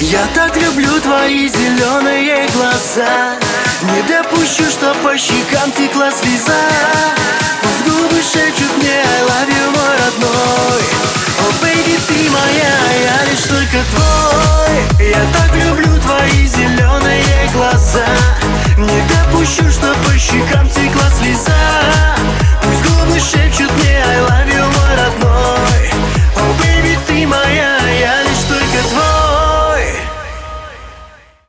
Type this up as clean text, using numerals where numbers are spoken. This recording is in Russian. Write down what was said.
Я так люблю твои зеленые глаза, не допущу, что по щекам текла слеза.